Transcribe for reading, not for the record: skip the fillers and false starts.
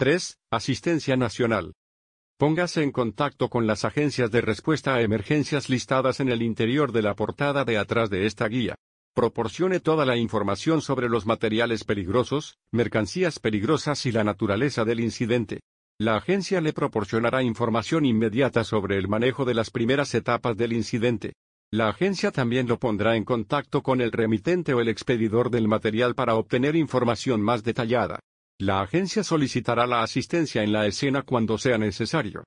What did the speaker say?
3. Asistencia nacional. Póngase en contacto con las agencias de respuesta a emergencias listadas en el interior de la portada de atrás de esta guía. Proporcione toda la información sobre los materiales peligrosos, mercancías peligrosas y la naturaleza del incidente. La agencia le proporcionará información inmediata sobre el manejo de las primeras etapas del incidente. La agencia también lo pondrá en contacto con el remitente o el expedidor del material para obtener información más detallada. La agencia solicitará la asistencia en la escena cuando sea necesario.